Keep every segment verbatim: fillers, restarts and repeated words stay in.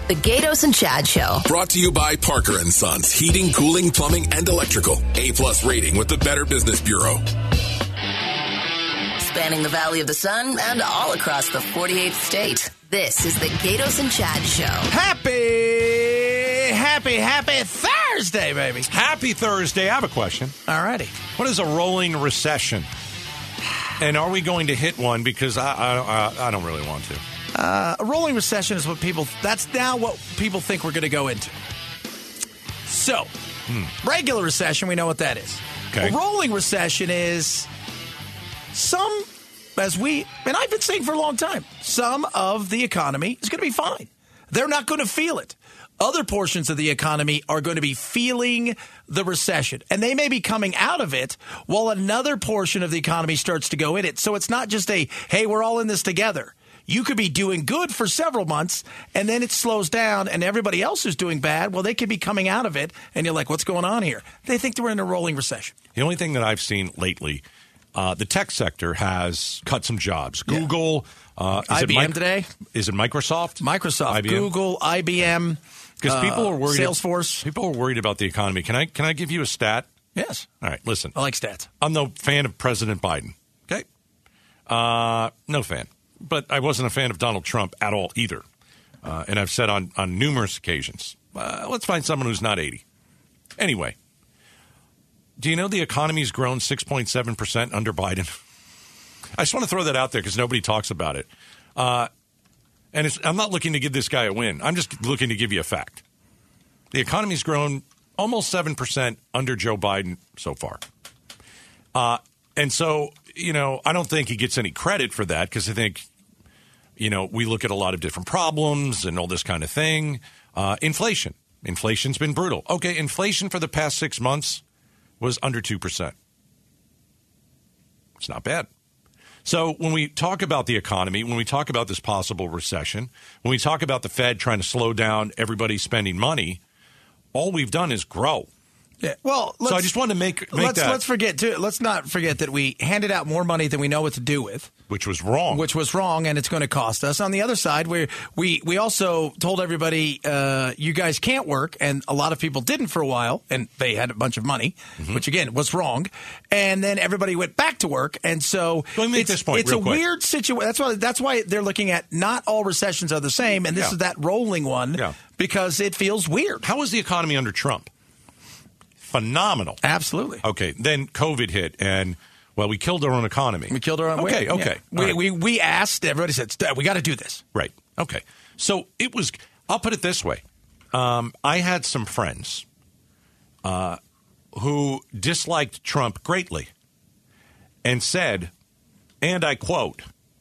The Gatos and Chad Show. Brought to you by Parker and Sons. Heating, cooling, plumbing, and electrical. A-plus rating with the Better Business Bureau. Spanning the Valley of the Sun and all across the forty-eighth state. This is the Gatos and Chad Show. Happy, happy, happy Thursday, baby. Happy Thursday. I have a question. All righty. What is a rolling recession? And are we going to hit one? Because I I, I don't really want to. Uh, a rolling recession is what people, that's now what people think we're going to go into. So, hmm. regular recession, we know what that is. Okay. A rolling recession is some, as we, and I've been saying for a long time, some of the economy is going to be fine. They're not going to feel it. Other portions of the economy are going to be feeling the recession, and they may be coming out of it while another portion of the economy starts to go in it. So it's not just a, hey, we're all in this together. You could be doing good for several months, and then it slows down, and everybody else is doing bad. Well, they could be coming out of it, and you're like, what's going on here? They think we're in a rolling recession. The only thing that I've seen lately, uh, the tech sector has cut some jobs. Google. Yeah. Uh, is I B M it Mi- today? Is it Microsoft? Microsoft, I B M? Google, I B M, Because people uh, are worried. Salesforce. People are worried about the economy. Can I can I give you a stat? Yes. All right, listen. I like stats. I'm no fan of President Biden. Okay? Uh, no fan. But I wasn't a fan of Donald Trump at all either. Uh, and I've said on, on numerous occasions, uh, let's find someone who's not eighty. Anyway, do you know the economy's grown six point seven percent under Biden? I just want to throw that out there because nobody talks about it. Uh, and it's, I'm not looking to give this guy a win. I'm just looking to give you a fact. The economy's grown almost seven percent under Joe Biden so far. Uh, and so, you know, I don't think he gets any credit for that because I think, you know, we look at a lot of different problems and all this kind of thing. Uh, inflation. Inflation's been brutal. Okay, inflation for the past six months was under two percent. It's not bad. So when we talk about the economy, when we talk about this possible recession, when we talk about the Fed trying to slow down everybody spending money, all we've done is grow. Yeah. Well, let's, so I just wanted to make, make let's, that. Let's forget too. Let's not forget that we handed out more money than we know what to do with, which was wrong. Which was wrong, and it's going to cost us. On the other side, we we we also told everybody, uh, you guys can't work, and a lot of people didn't for a while, and they had a bunch of money, mm-hmm. which again was wrong. And then everybody went back to work, and so Let me make it's, this point it's real a quick. weird situation. That's why that's why they're looking at not all recessions are the same, and this yeah. is that rolling one yeah. because it feels weird. How was the economy under Trump? Phenomenal. Absolutely. Okay, then COVID hit, and, well, we killed our own economy. We killed our own Okay, way. okay. Yeah. We, right. we we asked, everybody said, we got to do this. Right. Okay. So it was, I'll put it this way. Um, I had some friends uh, who disliked Trump greatly and said, and I quote,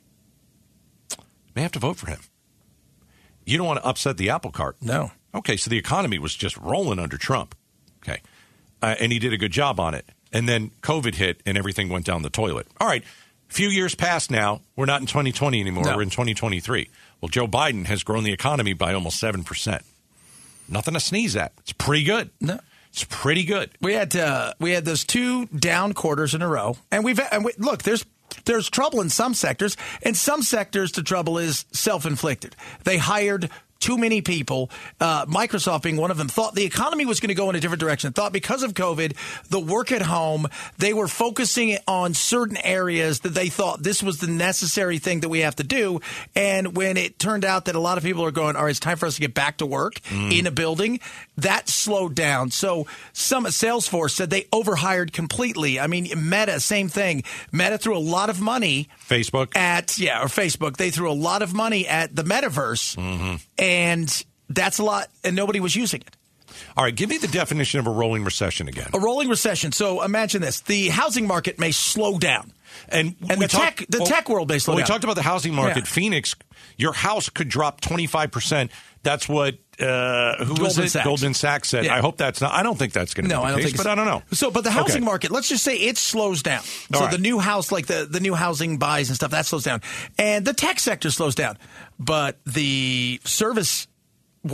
may have to vote for him. You don't want to upset the apple cart. No. Okay, so the economy was just rolling under Trump. Okay. Uh, and he did a good job on it. And then COVID hit and everything went down the toilet. All right. A few years past now. We're not in twenty twenty anymore. No. We're in twenty twenty-three. Well, Joe Biden has grown the economy by almost seven percent. Nothing to sneeze at. It's pretty good. No. It's pretty good. We had uh, we had those two down quarters in a row. And we've and we, look, there's there's trouble in some sectors. In some sectors, the trouble is self-inflicted. They hired too many people, uh, Microsoft being one of them, thought the economy was going to go in a different direction, thought because of COVID, the work at home, they were focusing on certain areas that they thought this was the necessary thing that we have to do. And when it turned out that a lot of people are going, all right, it's time for us to get back to work mm. in a building, that slowed down. So some Salesforce said they overhired completely. I mean, Meta, same thing. Meta threw a lot of money. Facebook? At, yeah, or Facebook. They threw a lot of money at the metaverse. Mm-hmm. And that's a lot, and nobody was using it. All right, give me the definition of a rolling recession again. A rolling recession. So imagine this. The housing market may slow down. And, and the, talk, tech, the well, tech world may slow well, down. We talked about the housing market. Yeah. Phoenix, your house could drop twenty-five percent. That's what, uh, who Goldman was it? Sachs. Goldman Sachs said. Yeah. I hope that's not, I don't think that's going to no, be the I don't case, think but I don't know. So, but the housing okay. market, let's just say it slows down. All so right. the new house, like the, the new housing buys and stuff, that slows down. And the tech sector slows down. But the service world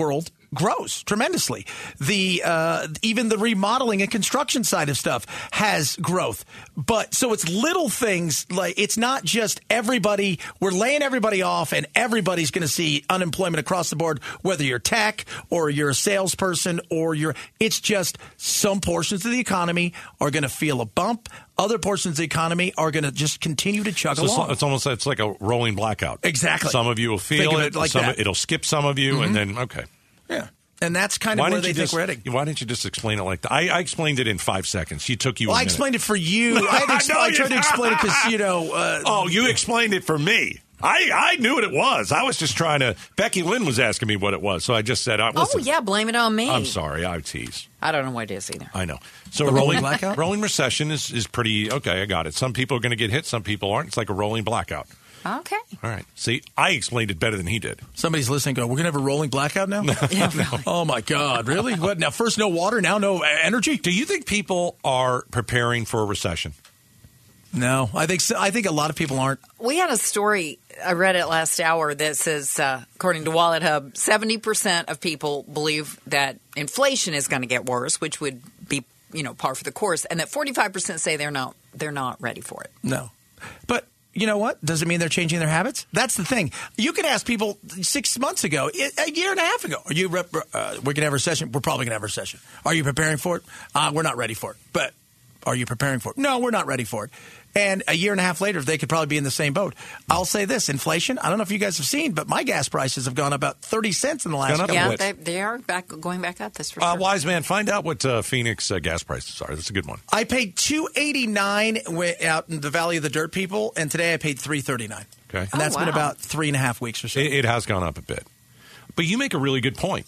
grows tremendously. The uh, even the remodeling and construction side of stuff has growth. But so it's little things, like it's not just everybody. We're laying everybody off, and everybody's going to see unemployment across the board, whether you're tech or you're a salesperson or you're. It's just some portions of the economy are going to feel a bump. Other portions of the economy are going to just continue to chug so along. It's almost it's like a rolling blackout. Exactly. Some of you will feel Think of it. it like some, that. It'll skip some of you, mm-hmm. and then okay. Yeah. And that's kind of why where they you think just, we're heading. Why didn't you just explain it like that? I, I explained it in five seconds. You took you. Well, a I minute. explained it for you. I, had to expl- No, I tried you- to explain it because you know. Uh, Oh, you explained it for me. I, I knew what it was. I was just trying to. Becky Lynn was asking me what it was, so I just said, uh, Oh, listen, yeah, blame it on me. I'm sorry. I tease. I don't know what it is either. I know. So The a rolling blackout? rolling recession is, is pretty okay. I got it. Some people are going to get hit. Some people aren't. It's like a rolling blackout. Okay. All right. See, I explained it better than he did. Somebody's listening. Go. We're gonna have a rolling blackout now. Yeah, really. Oh my God! Really? What now? First, no water. Now, no energy. Do you think people are preparing for a recession? No, I think so. I think a lot of people aren't. We had a story, I read it last hour, that says, uh, according to Wallet Hub, seventy percent of people believe that inflation is going to get worse, which would be, you know, par for the course, and that forty-five percent say they're not they're not ready for it. No, but you know what? Does it mean they're changing their habits? That's the thing. You could ask people six months ago, a year and a half ago, are you? Uh, we're going to have a recession. We're probably going to have a recession. Are you preparing for it? Uh, we're not ready for it. But are you preparing for it? No, we're not ready for it. And a year and a half later, they could probably be in the same boat. I'll say this: inflation. I don't know if you guys have seen, but my gas prices have gone up about thirty cents in the last Gone up couple Yeah, what? they, they are back going back up. That's for Uh, sure. wise man, find out what uh, Phoenix uh, gas prices are. That's a good one. I paid two eighty nine out in the Valley of the Dirt People, and today I paid three thirty nine. Okay. And that's Oh, been wow. about three and a half weeks or so. It, it has gone up a bit. But you make a really good point.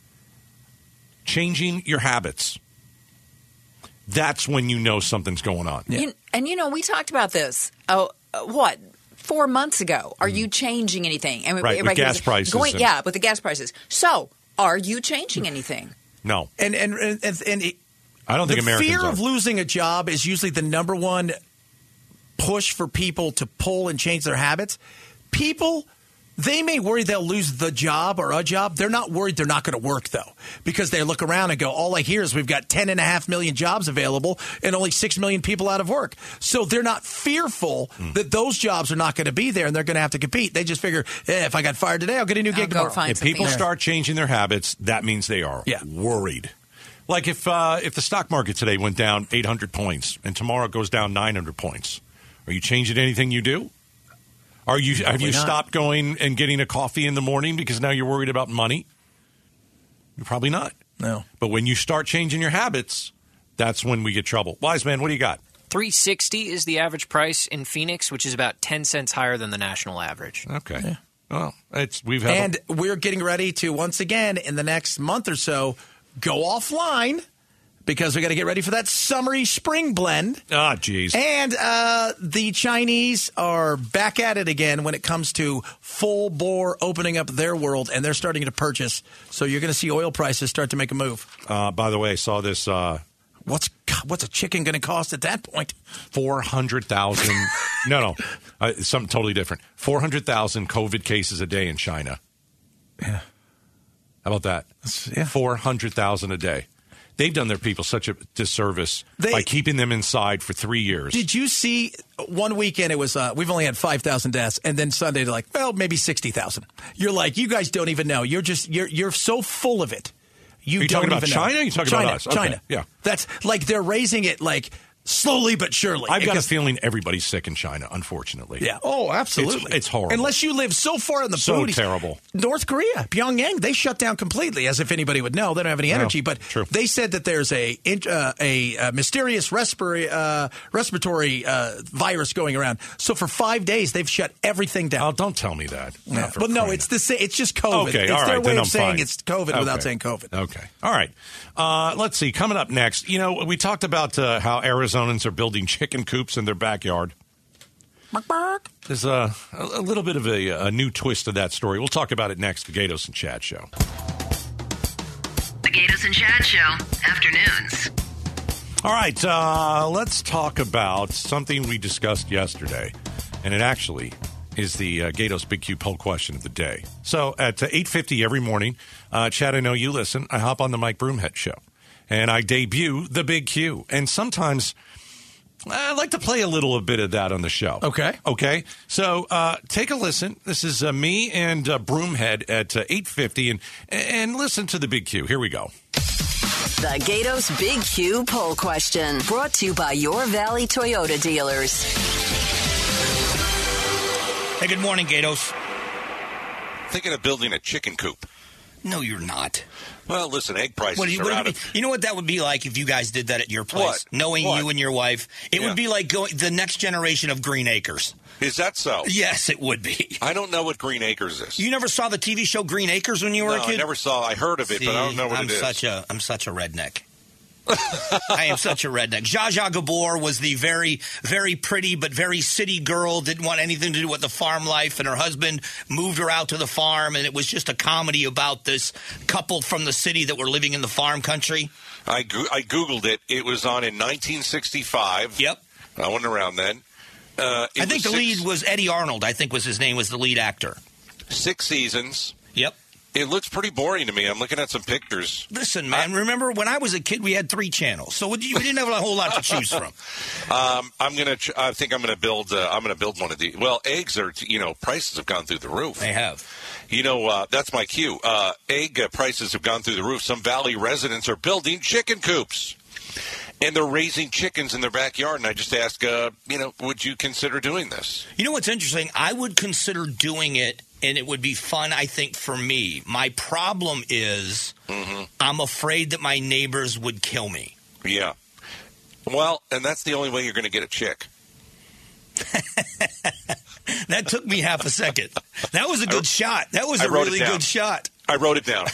Changing your habits. That's when you know something's going on. Yeah. You- and, you know, we talked about this, oh, uh, what, four months ago. Are you changing anything? And Mm. Right, with everybody gas was prices Going, and- yeah, with the gas prices. So, are you changing anything? No. And and and, and, and it, I don't think the Americans fear are. of losing a job is usually the number one push for people to pull and change their habits. People, they may worry they'll lose the job or a job. They're not worried they're not going to work, though, because they look around and go, all I hear is we've got ten and a half million jobs available and only six million people out of work. So they're not fearful Mm. that those jobs are not going to be there and they're going to have to compete. They just figure, eh, if I got fired today, I'll get a new I'll gig go tomorrow. find If something people else. start changing their habits, that means they are Yeah. worried. Like if uh, if the stock market today went down eight hundred points and tomorrow it goes down nine hundred points, are you changing anything you do? Are you have you not. stopped going and getting a coffee in the morning because now you're worried about money? You're probably not. No. But when you start changing your habits, that's when we get trouble. Wise man, what do you got? three sixty is the average price in Phoenix, which is about ten cents higher than the national average. Okay. Well, it's we've had And we're getting ready to, once again, in the next month or so, go offline because we got to get ready for that summery spring blend. ah, geez. And uh, the Chinese are back at it again when it comes to full bore opening up their world, and they're starting to purchase. So you're going to see oil prices start to make a move. Uh, by the way, I saw this uh, What's what's a chicken going to cost at that point? four hundred thousand. no, no, uh, something totally different. four hundred thousand COVID cases a day in China. Yeah. How about that? yeah. four hundred thousand a day. They've done their people such a disservice They- by keeping them inside for three years. Did you see one weekend? It was uh, we've only had five thousand deaths, and then Sunday they're like, well, maybe sixty thousand. You're like, you guys don't even know. You're just you're you're so full of it. You Are you don't talking about even know. China or are you talking China, about us? Okay, China. yeah. That's like they're raising it like slowly but surely. I've got a Because- feeling everybody's sick in China, unfortunately. Yeah. Oh, absolutely. It's- it's horrible. Unless you live so far in the So booties. terrible. North Korea, Pyongyang, they shut down completely, as if anybody would know. They don't have any energy. but true. they said that there's a uh, a, a mysterious respiratory uh, respiratory uh, virus going around. So for five days, they've shut everything down. Oh, don't tell me that. Yeah. Not for But no, crying it's the sa- it's just COVID. Okay, it's all their right, way then of I'm saying fine. it's COVID Okay. without saying COVID. Okay. All right. Uh, let's see. Coming up next, you know, we talked about uh, how Arizonans are building chicken coops in their backyard. There's a, a little bit of a, a new twist to that story. We'll talk about it next. The Gatos and Chad Show. The Gatos and Chad Show, afternoons. All right. Uh, let's talk about something we discussed yesterday, and it actually is the uh, Gatos Big Q poll question of the day. So at uh, eight fifty every morning, uh, Chad, I know you listen, I hop on the Mike Broomhead show, and I debut the Big Q. And sometimes I like to play a little bit of that on the show. Okay. Okay. So uh, take a listen. This is uh, me and uh, Broomhead at uh, eight fifty, and, and listen to the Big Q. Here we go. The Gatos Big Q poll question, brought to you by your Valley Toyota dealers. Hey, good morning, Gatos. Thinking of building a chicken coop. No, you're not. Well, listen, egg prices What, you, are what out be, of... you know what that would be like if you guys did that at your place? What? Knowing What? you and your wife. It Yeah. would be like going the next generation of Green Acres. Is that so? Yes, it would be. I don't know what Green Acres is. You never saw the T V show Green Acres when you were no, a kid? I never saw. I heard of it, See, but I don't know what I'm it is. Such a, I'm such a redneck. I am such a redneck. Zsa Zsa Gabor was the very, very pretty but very city girl, didn't want anything to do with the farm life, and her husband moved her out to the farm, and it was just a comedy about this couple from the city that were living in the farm country. I, go- I Googled it. It was on in nineteen sixty-five. Yep. I wasn't around then. Uh, it I think was the six, lead was Eddie Arnold, I think was his name, was the lead actor. Six seasons. Yep. It looks pretty boring to me. I'm looking at some pictures. Listen, man, remember when I was a kid, we had three channels, so we didn't have a whole lot to choose from. Um, I'm gonna. Ch- I think I'm gonna build. Uh, I'm gonna build one of these. Well, eggs are. You know, prices have gone through the roof. They have. You know, uh, that's my cue. Uh, egg uh, prices have gone through the roof. Some Valley residents are building chicken coops, and they're raising chickens in their backyard. And I just ask, uh, you know, would you consider doing this? You know what's interesting? I would consider doing it, and it would be fun, I think, for me. My problem is Mm-hmm. I'm afraid that my neighbors would kill me. Yeah. Well, and that's the only way you're going to get a chick. That took me half a second. That was a good I, shot. That was I a wrote it really down. good shot. I wrote it down.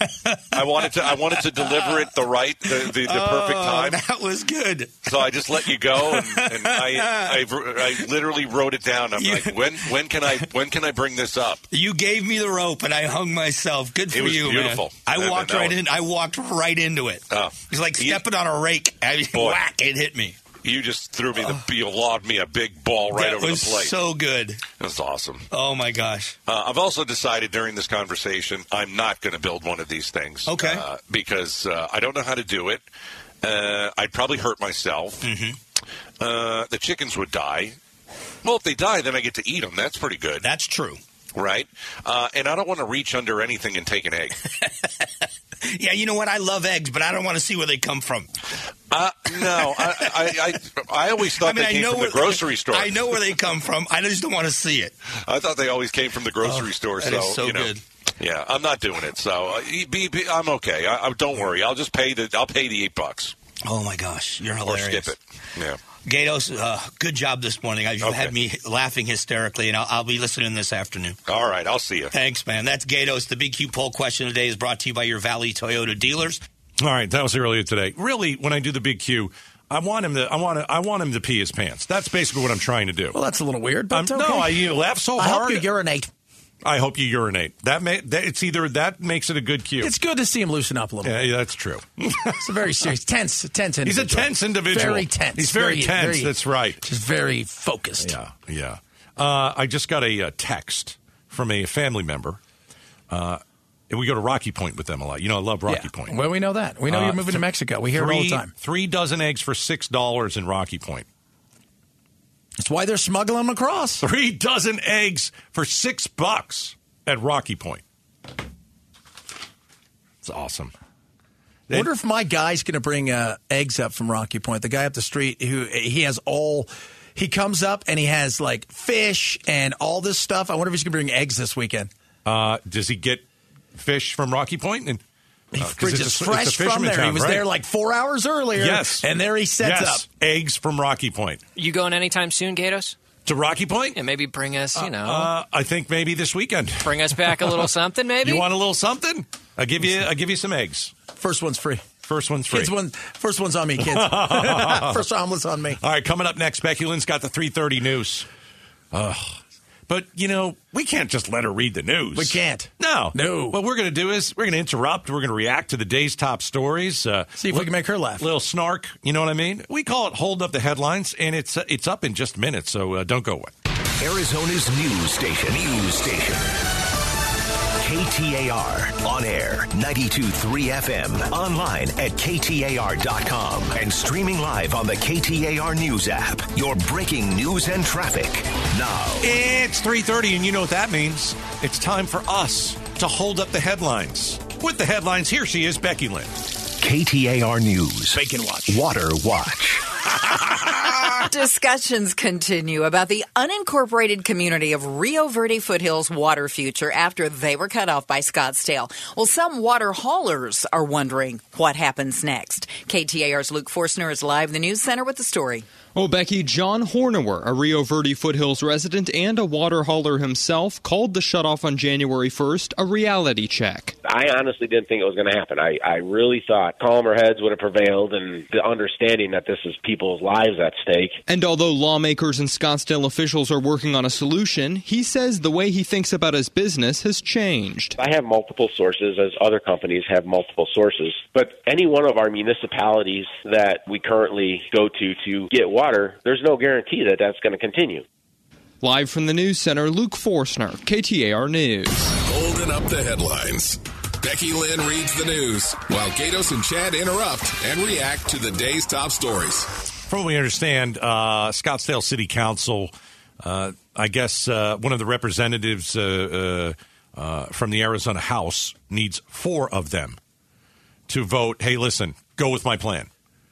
I wanted to. I wanted to deliver it the right, the, the, the perfect Oh, time. that was good. So I just let you go, and, and I, I, I literally wrote it down. I'm You- like, when, when can I, when can I bring this up? You gave me the rope, and I hung myself. Good for It was you, beautiful. man. I That- walked that right was- in. I walked right into it. Oh. It was like You- stepping on a rake. I mean, Boy. whack! It hit me. You just threw me the, you lobbed me a big ball right that over was the plate. so good. That's awesome. Oh my gosh. Uh, I've also decided during this conversation I'm not going to build one of these things. Okay. Uh, because uh, I don't know how to do it. Uh, I'd probably hurt myself. Mm-hmm. Uh, the chickens would die. Well, if they die, then I get to eat them. That's pretty good, That's true. right? Uh, and I don't want to reach under anything and take an egg. Yeah, you know what? I love eggs, but I don't want to see where they come from. Uh, no, I, I, I, I always thought I mean, they I came know from where the grocery store. I know where they come from. I just don't want to see it. I thought they always came from the grocery Oh, store. that so, is so you know, good. Yeah, I'm not doing it. So uh, be, be, I'm okay. I, I, don't worry. I'll just pay the. I'll pay the eight bucks Oh my gosh, you're or hilarious. skip it. Yeah. Gatos, uh, good job this morning. You've Okay. had me laughing hysterically, and I'll, I'll be listening this afternoon. All right. I'll see you. Thanks, man. That's Gatos. The Big Q poll question today is brought to you by your Valley Toyota dealers. All right. That was earlier today. Really, when I do the big Q, I want him to. I want to. I want him to pee his pants. That's basically what I'm trying to do. Well, that's a little weird, but Um, okay. No, I you laugh so I hard. hope you urinate. I hope you urinate. That may. That, it's either that makes it a good Q. It's good to see him loosen up a little. yeah, yeah, that's true. It's a very serious, tense, tense He's individual. a tense individual. Very tense. He's very, tense. That's right. Just very focused. Yeah, yeah. Uh, I just got a, uh text from a family member. Uh, and we go to Rocky Point with them a lot. You know, I love Rocky Yeah. Point. Well, we know that. We know Uh, you're moving th- to Mexico. We hear three, it all the time. Three dozen eggs for six dollars in Rocky Point. That's why they're smuggling them across. Three dozen eggs for six bucks at Rocky Point. It's awesome. I wonder if my guy's going to bring uh, eggs up from Rocky Point. The guy up the street who he has all. He comes up and he has like fish and all this stuff. I wonder if he's going to bring eggs this weekend. Uh, does he get fish from Rocky Point? And He uh, 'cause brings it's it a- fresh it's a from fisherman there. town, he was right? there like four hours earlier. Yes, and there he sets yes. up eggs from Rocky Point You going anytime soon, Gatos? to Rocky Point. Yeah, maybe bring us, you know, Uh, I think maybe this weekend. bring us back a little something, maybe? You want a little something? I give you. I give you some eggs. First one's free. First one's free. Kids one. First one's on me, kids. First omelet's on me. All right, coming up next, Becky Lynn's got the three thirty news. Ugh. But, you know, we can't just let her read the news. We can't. No. No. What we're going to do is we're going to interrupt. We're going to react to the day's top stories. Uh, See if we can make her laugh. Little snark. You know what I mean? We call it Hold Up the Headlines, and it's uh, it's up in just minutes, so uh, don't go away. Arizona's news station. News station. K T A R. On air, ninety-two point three F M. Online at K T A R dot com. And streaming live on the K T A R News app. Your breaking news and traffic now. It's three thirty, and you know what that means. It's time for us to hold up the headlines. With the headlines, here she is, Becky Lynn. K T A R News. Bacon Watch. Water Watch. Discussions continue about the unincorporated community of Rio Verde Foothills water future after they were cut off by Scottsdale. Well, some water haulers are wondering what happens next. K T A R's Luke Forstner is live in the news center with the story. Oh, Becky, John Hornewer, a Rio Verde Foothills resident and a water hauler himself, called the shutoff on January first a reality check. I honestly didn't think it was going to happen. I, I really thought calmer heads would have prevailed and the understanding that this is people's lives at stake. And although lawmakers and Scottsdale officials are working on a solution, he says the way he thinks about his business has changed. I have multiple sources, as other companies have multiple sources. But any one of our municipalities that we currently go to to get water, there's no guarantee that that's going to continue. Live from the News Center, Luke Forstner, K T A R News. Holding up the headlines. Becky Lynn reads the news while Gatos and Chad interrupt and react to the day's top stories. From what we understand, uh, Scottsdale City Council, uh, I guess uh, one of the representatives uh, uh, uh, from the Arizona House needs four of them to vote, hey, listen, go with my plan.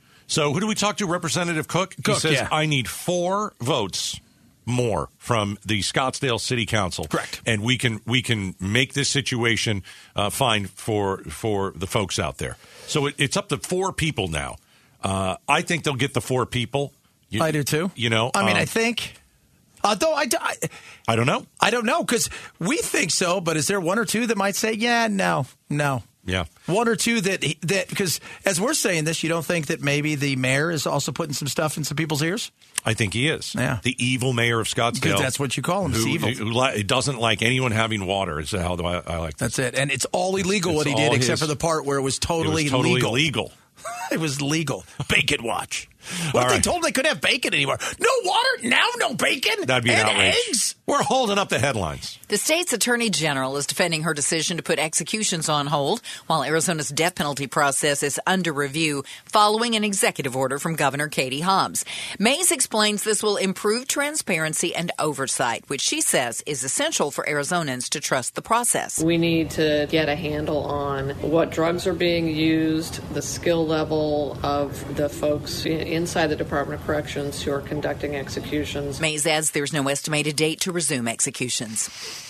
So who do we talk to? Representative Cook? Cook, he says, yeah. I need four votes more from the Scottsdale City Council. Correct. And we can we can make this situation uh, fine for for the folks out there. So it, it's up to four people now. Uh, I think they'll get the four people. You, I do too. You know, I mean, um, I think. Although I, I, I don't know. I don't know because we think so, but is there one or two that might say, yeah, no, no. Yeah. One or two that, that because as we're saying this, you don't think that maybe the mayor is also putting some stuff in some people's ears? I think he is. Yeah. The evil mayor of Scottsdale. Because that's what you call him. He's Who, evil. who, who doesn't like anyone having water. Is how do I, I like this. That's it. And it's all illegal It's what he all did, except his- for the part where it was totally, it was totally legal. legal. It was legal. Bacon watch. What All if they right. told them they couldn't have bacon anymore? No water? Now no bacon? That'd be an and outrage. eggs? We're holding up the headlines. The state's attorney general is defending her decision to put executions on hold while Arizona's death penalty process is under review following an executive order from Governor Katie Hobbs. Mays explains this will improve transparency and oversight, which she says is essential for Arizonans to trust the process. We need to get a handle on what drugs are being used, the skill level of the folks inside the Department of Corrections who are conducting executions. Mays adds there's no estimated date to resume executions.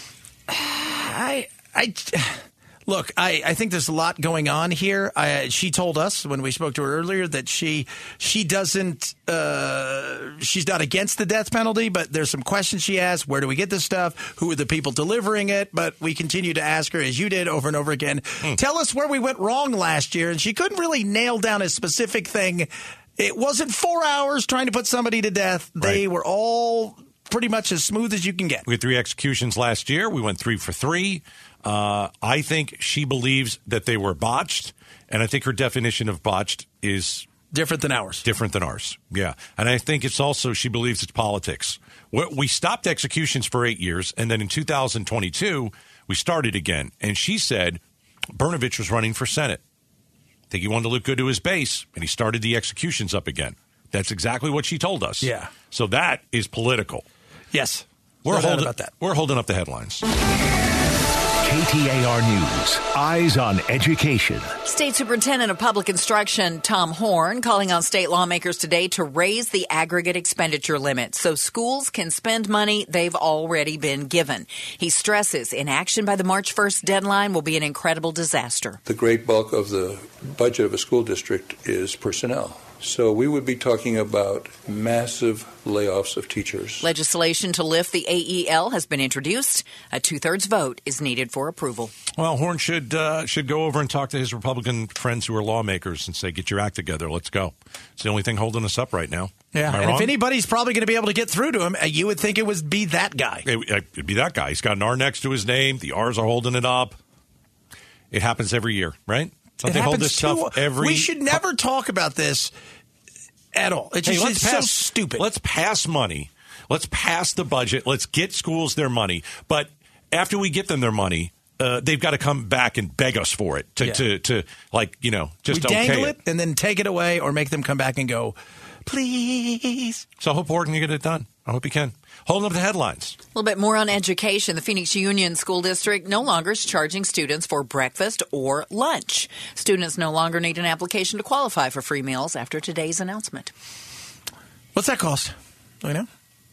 I, I, look, I, I think there's a lot going on here. I, she told us when we spoke to her earlier that she she doesn't uh, she's not against the death penalty, but there's some questions she has. Where do we get this stuff? Who are the people delivering it? But we continue to ask her, as you did over and over again, mm. tell us where we went wrong last year. And she couldn't really nail down a specific thing. It wasn't four hours trying to put somebody to death. They Right. were all pretty much as smooth as you can get. We had three executions last year. We went three for three. Uh, I think she believes that they were botched, and I think her definition of botched is different than ours. Different than ours, yeah. And I think it's also she believes it's politics. We, we stopped executions for eight years, and then in two thousand twenty-two, we started again. And she said Brnovich was running for Senate. I think he wanted to look good to his base, and he started the executions up again. That's exactly what she told us. Yeah. So that is political. Yes. We're No doubt holding about that. We're holding up the headlines. K T A R News. Eyes on education. State Superintendent of Public Instruction Tom Horn calling on state lawmakers today to raise the aggregate expenditure limit so schools can spend money they've already been given. He stresses inaction by the March first deadline will be an incredible disaster. The great bulk of the budget of a school district is personnel. So we would be talking about massive layoffs of teachers. Legislation to lift the A E L has been introduced. A two-thirds vote is needed for approval. Well, Horn should uh, should go over and talk to his Republican friends who are lawmakers and say, get your act together. Let's go. It's the only thing holding us up right now. Yeah, Am I and wrong? if anybody's probably going to be able to get through to him, uh, you would think it would be that guy. It, it'd be that guy. He's got an R next to his name. The R's are holding it up. It happens every year, right? Don't It they hold happens this stuff too- every We should never talk about this at all. It's Hey, just let's it's pass, so stupid. Let's pass money. Let's pass the budget. Let's get schools their money. But after we get them their money, uh, they've got to come back and beg us for it to, Yeah. to, to like, you know, just we dangle okay it and then take it away or make them come back and go, please. So I hope Oregon can get it done. I hope you can. Holding up the headlines. A little bit more on education. The Phoenix Union School District no longer is charging students for breakfast or lunch. Students no longer need an application to qualify for free meals after today's announcement. What's that cost? Do we know?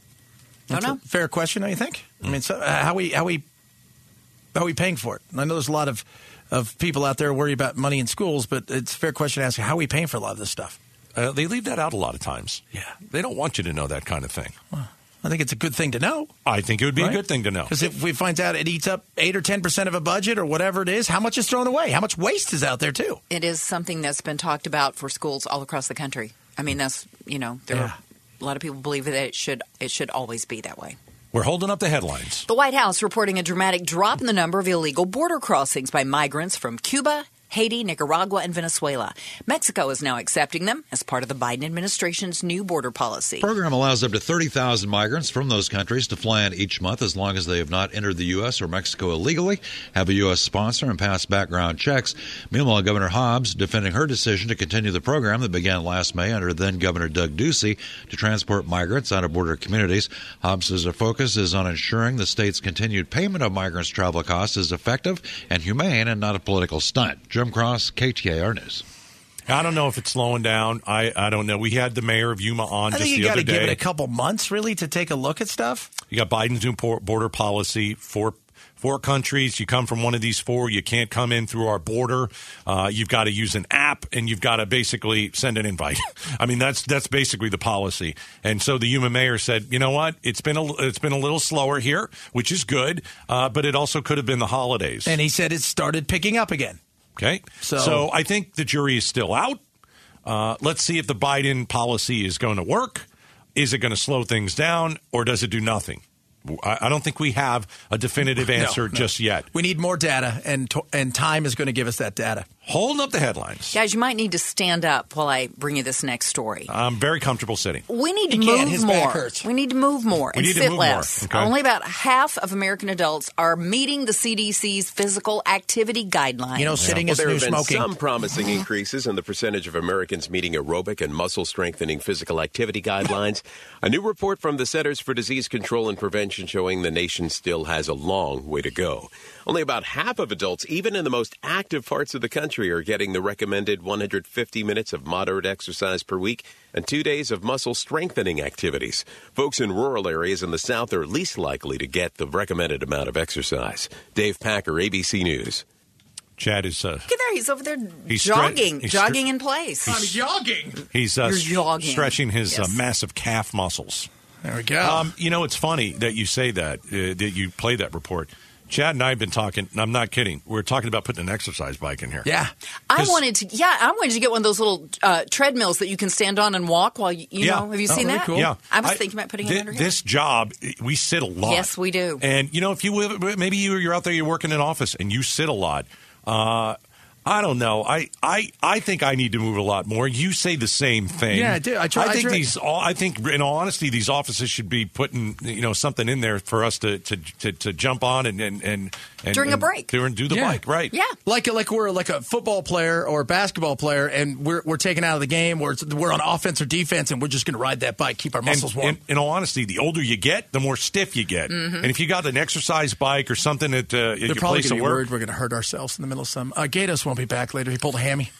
Don't That's know. a fair question, don't you think? I mean, so, uh, how we how we how are we paying for it? And I know there's a lot of, of people out there worry about money in schools, but it's a fair question to ask, how are we paying for a lot of this stuff? Uh, they leave that out a lot of times. Yeah. They don't want you to know that kind of thing. Well, I think it's a good thing to know. I think it would be right? a good thing to know. Because if we find out it eats up eight or ten percent of a budget or whatever it is, how much is thrown away? How much waste is out there, too? It is something that's been talked about for schools all across the country. I mean, that's, you know, there Yeah. are, a lot of people believe that it should it should always be that way. We're holding up the headlines. The White House reporting a dramatic drop in the number of illegal border crossings by migrants from Cuba, Haiti, Nicaragua, and Venezuela. Mexico is now accepting them as part of the Biden administration's new border policy. The program allows up to thirty thousand migrants from those countries to fly in each month as long as they have not entered the U S or Mexico illegally, have a U S sponsor, and pass background checks. Meanwhile, Governor Hobbs defending her decision to continue the program that began last May under then-Governor Doug Ducey to transport migrants out of border communities. Hobbs says her focus is on ensuring the state's continued payment of migrants' travel costs is effective and humane and not a political stunt. Jim Cross, K T A R News. I don't know if it's slowing down. I, I don't know. We had the mayor of Yuma on I just think you the got other to day. give it a couple months, really, to take a look at stuff. You got Biden's new por- border policy. Four, four countries. You come from one of these four. You can't come in through our border. Uh, you've got to use an app, and you've got to basically send an invite. I mean, that's that's basically the policy. And so the Yuma mayor said, you know what? It's been a, it's been a little slower here, which is good, uh, but it also could have been the holidays. And he said it started picking up again. Okay. So- so I think the jury is still out. Uh, let's see if the Biden policy is going to work. Is it going to slow things down, or does it do nothing? I, I don't think we have a definitive answer No, no. just yet. We need more data, and to- and time is going to give us that data. Holding up the headlines. Guys, you might need to stand up while I bring you this next story. I'm very comfortable sitting. We need to He can't. move His more. back hurts. We need to move more We and need to sit move more. less. Okay. Only about half of American adults are meeting the C D C's physical activity guidelines. You know, sitting Well, is there new have been smoking. some promising increases in the percentage of Americans meeting aerobic and muscle strengthening physical activity guidelines. A new report from the Centers for Disease Control and Prevention showing the nation still has a long way to go. Only about half of adults, even in the most active parts of the country, are getting the recommended one hundred fifty minutes of moderate exercise per week and two days of muscle strengthening activities. Folks in rural areas in the South are least likely to get the recommended amount of exercise. Dave Packer, A B C News. Chad is uh, Look at there. He's over there He's stre- jogging, he's jogging stre- in place. jogging. he's uh, You're jogging. stretching his Yes. uh, massive calf muscles. There we go. Um, you know, it's funny that you say that, uh, that you play that report. Chad and I have been talking, and I'm not kidding. We're talking about putting an exercise bike in here. yeah. I 'Cause- wanted to, yeah, I wanted to get one of those little uh, treadmills that you can stand on and walk while you, you Yeah. know. Have you Oh, seen really that? cool. Yeah. I was I- thinking about putting thi- it under here. This job, we sit a lot. Yes, we do. And, you know, if you maybe you, you're out there, you're working in an office, and you sit a lot. Uh, I don't know. I, I, I think I need to move a lot more. You say the same thing. Yeah, I do. I try- I I think try- these. All, I think, in all honesty, these offices should be putting you know something in there for us to to, to, to jump on and and and, and During a and break. do and do the Yeah. bike. Right. Yeah. Like like we're like a football player or a basketball player, and we're we're taken out of the game, or it's, we're on offense or defense, and we're just going to ride that bike, keep our muscles And, warm. and in all honesty, the older you get, the more stiff you get. Mm-hmm. And if you got an exercise bike or something at, uh, at They're your probably place going of to be work, worried we're going to hurt ourselves in the middle of some. Uh, Gatos won't be back later. He pulled a hammy.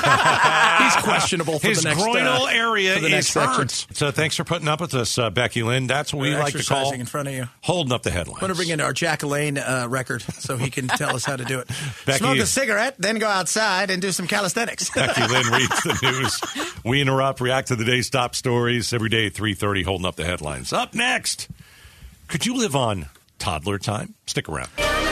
He's questionable for his the next groinal uh, area for the is next hurt. section. So thanks for putting up with us, uh, Becky Lynn. That's what we We're like to call exercising in front of you. holding up the headlines. I'm going to bring in our Jack Elaine uh, record so he can tell us how to do it. Becky- Smoke a cigarette, then go outside and do some calisthenics. Becky Lynn reads the news. We interrupt, react to the day's top stories every day at three thirty, holding up the headlines. Up next, could you live on toddler time? Stick around.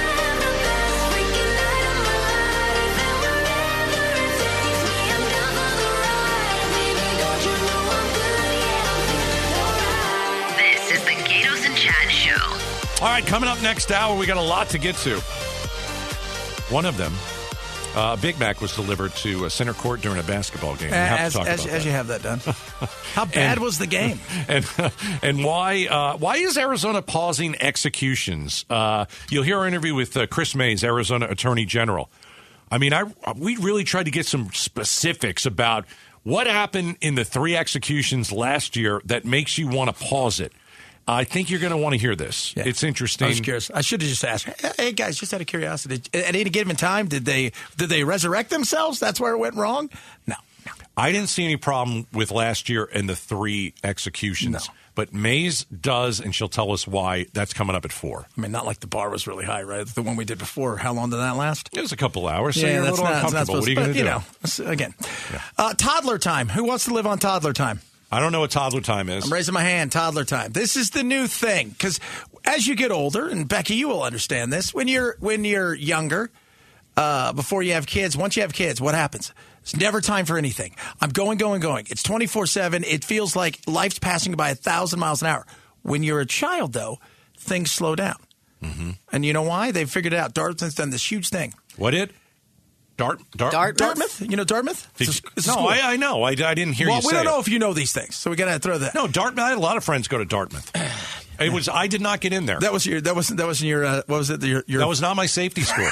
This is the Gatos and Chad Show. All right, coming up next hour, we got a lot to get to. One of them, Uh, a Big Mac was delivered to uh, center court during a basketball game. We have As, to talk as, about as that. you have that done. How bad And- was the game? And and why uh, why is Arizona pausing executions? Uh, you'll hear our interview with uh, Chris Mays, Arizona Attorney General. I mean, I we really tried to get some specifics about what happened in the three executions last year that makes you want to pause it. I think you're going to want to hear this. Yeah. It's interesting. I was curious. I should have just asked. Hey guys, just out of curiosity, at any given time, did they did they resurrect themselves? That's where it went wrong. No, no. I didn't see any problem with last year and the three executions. No. But Mays does, and she'll tell us why that's coming up at four. I mean, not like the bar was really high, right? The one we did before. How long did that last? It was a couple hours, so yeah, you're a that's little not, that's not uncomfortable. What are you supposed- going to but, do? You know, again, uh, toddler time. Who wants to live on toddler time? I don't know what toddler time is. I'm raising my hand. Toddler time. This is the new thing because as you get older, and Becky, you will understand this. When you're when you're younger, uh, before you have kids, once you have kids, what happens? It's never time for anything. I'm going, going, going. It's twenty-four seven. It feels like life's passing by a thousand miles an hour. When you're a child, though, things slow down. Mm-hmm. And you know why? They've figured it out. Dartmouth's done this huge thing. What did? Dart, Dart, Dartmouth? Dartmouth? You know Dartmouth? Did It's a- you- it's a no, school. I, I know. I, I didn't hear well, you say we don't it. know if you know these things, so we got to throw that. No, Dartmouth. I had a lot of friends go to Dartmouth. It was. I did not get in there. That was your. That was. That was your. Uh, what was it? Your. your That was not my safety school.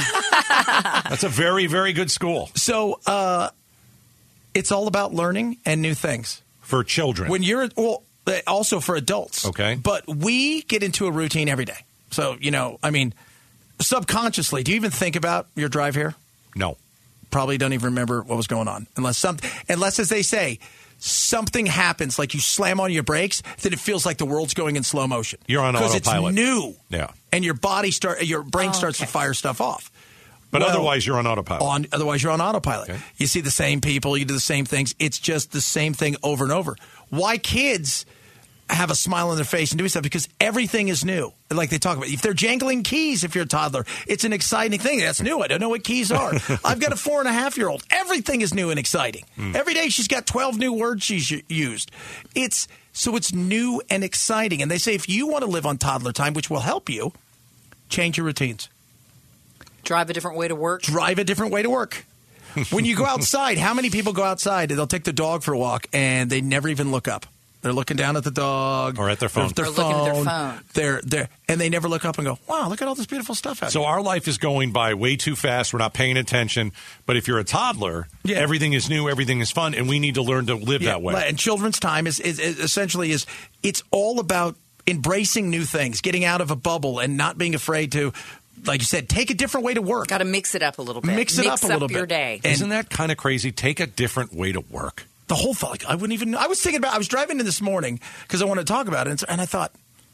That's a very, very good school So uh, it's all about learning and new things. for children. When you're well, uh, also for adults. Okay. But we get into a routine every day. So you know, I mean, subconsciously, do you even think about your drive here? No. Probably don't even remember what was going on unless something. Unless, as they say, something happens, like you slam on your brakes, then it feels like the world's going in slow motion. You're on because autopilot. it's new. Yeah. And your body start, your brain Oh, starts okay. to fire stuff off. But Well, otherwise, you're on autopilot. On otherwise, you're on autopilot. Okay. You see the same people, you do the same things. It's just the same thing over and over. Why kids have a smile on their face and doing stuff? Because everything is new. Like they talk about, if they're jangling keys, if you're a toddler, it's an exciting thing. That's new. I don't know what keys are. I've got a four and a half year old. Everything is new and exciting. Hmm. Every day she's got twelve new words she's u- used. It's so it's new and exciting. And they say if you want to live on toddler time, which will help you, change your routines. Drive a different way to work. Drive a different way to work. When you go outside, how many people go outside and they'll take the dog for a walk and they never even look up? They're looking down at the dog Or at their phone. Their Or looking at their phone. phone. They're they're and they never look up and go, "Wow, look at all this beautiful stuff out So here." our life is going by way too fast. We're not paying attention. But if you're a toddler, Yeah. everything is new, everything is fun, and we need to learn to live Yeah, that way. And children's time is, is, is essentially is it's all about embracing new things, getting out of a bubble, and not being afraid to, like you said, take a different way to work. Got to mix it up a little bit. Mix it up a little your bit. day. And- Isn't that kind of crazy? Take a different way to work. The whole thing, like, I wouldn't even. I was thinking about. I was driving in this morning because I wanted to talk about it, and, and I thought,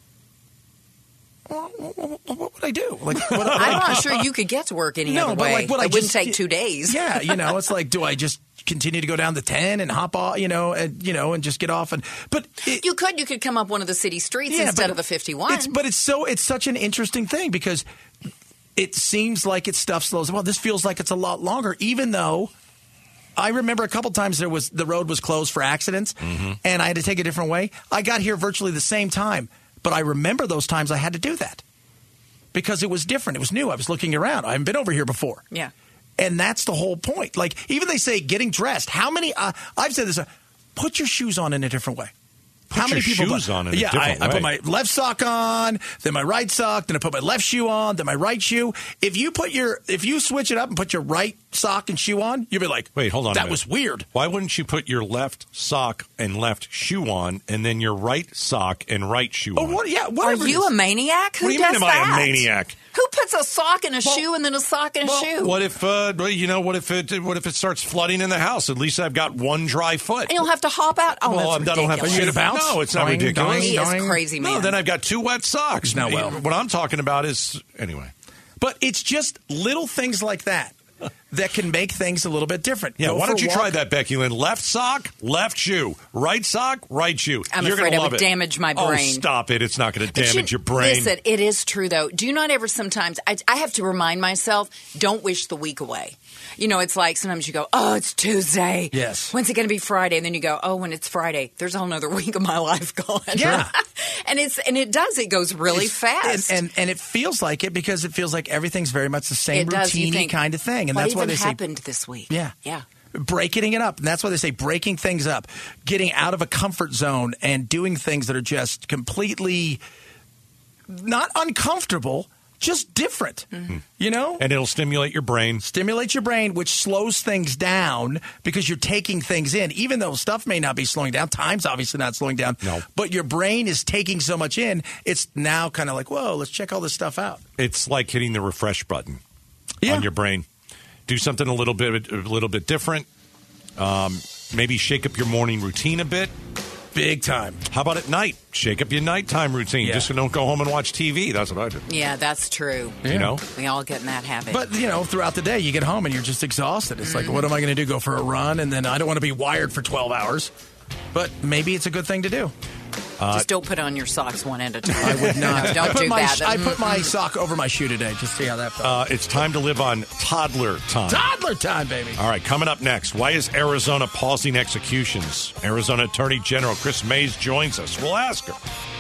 well, what, what would I do? Like, what, I'm not sure you could get to work any no, other but way. like, what I it wouldn't just- take two days. Yeah, you know, it's like, do I just continue to go down the ten and hop off, you know, and you know, and just get off and but it, You could. You could come up one of the city streets Yeah, instead but of the fifty-one. It's, but it's so it's such an interesting thing because it seems like it's stuff slows. Well, this feels like it's a lot longer, even though I remember a couple times there was the road was closed for accidents, Mm-hmm. and I had to take a different way. I got here virtually the same time, but I remember those times I had to do that because it was different. It was new. I was looking around. I haven't been over here before. Yeah. And that's the whole point. Like, even they say getting dressed. How many, uh, I've said this, uh, put your shoes on in a different way. Put How many your people shoes put- on in a yeah, different I, I way. put my left sock on, then my right sock, then I put my left shoe on, then my right shoe. If you put your, if you switch it up and put your right sock and shoe on, you'll be like, Wait, hold on. a that minute. was weird. Why wouldn't you put your left sock and left shoe on, and then your right sock and right shoe Oh, on? what? Yeah, Are whatever. it you is. a maniac? Who What do you does mean, am that? I a maniac? Who puts a sock in a Well- shoe and then a sock in a Well, shoe? what if uh, well, you know? What if it? What if it starts flooding in the house? At least I've got one dry foot. And you'll have to hop out. Oh, well, that's I don't have to. ridiculous. Are you gonna bounce? No, it's not Doing, ridiculous. He doing, is doing. crazy, man. No, then I've got two wet socks. Not well. What I'm talking about is anyway. But it's just little things like that that can make things a little bit different. Yeah, Go why for don't a you walk. try that, Becky Lynn? Left sock, left shoe. Right sock, right shoe. I'm You're afraid gonna I love would it. damage my Oh, brain. stop it. It's not going to But damage you- your brain. Listen, it is true, though. Do you not ever sometimes, I, I have to remind myself, don't wish the week away. You know, it's like sometimes you go, oh, it's Tuesday. Yes. When's it going to be Friday? And then you go, oh, when it's Friday, there's a whole other week of my life gone. Yeah. and it's and it does. It goes really It's- fast. And, and and it feels like it because it feels like everything's very much the same It does. You routine think, kind of thing. And what that's why even they say happened this week? Yeah. Yeah. breaking it up. And that's why they say breaking things up, getting out of a comfort zone and doing things that are just completely not uncomfortable, just different. Mm-hmm. You know? And it'll stimulate your brain. Stimulate your brain, which slows things down because you're taking things in. Even though stuff may not be slowing down, time's obviously not slowing down. No. But your brain is taking so much in, it's now kind of like, whoa, let's check all this stuff out. It's like hitting the refresh button Yeah. on your brain. Do something a little bit a little bit different. Um, maybe shake up your morning routine a bit. Big time. How about at night? Shake up your nighttime routine. Yeah. Just so don't go home and watch T V. That's what I do. Yeah, that's true. You know? We all get in that habit. But, you know, throughout the day, you get home and you're just exhausted. It's like, what am I going to do? Go for a run? And then I don't want to be wired for twelve hours. But maybe it's a good thing to do. Just don't put on your socks one at a time. I would not. Don't I put do my, that. I put my sock over my shoe today. Just see how that felt. Uh, it's time to live on toddler time. Toddler time, baby. All right, coming up next, why is Arizona pausing executions? Arizona Attorney General Chris Mays joins us. We'll ask her.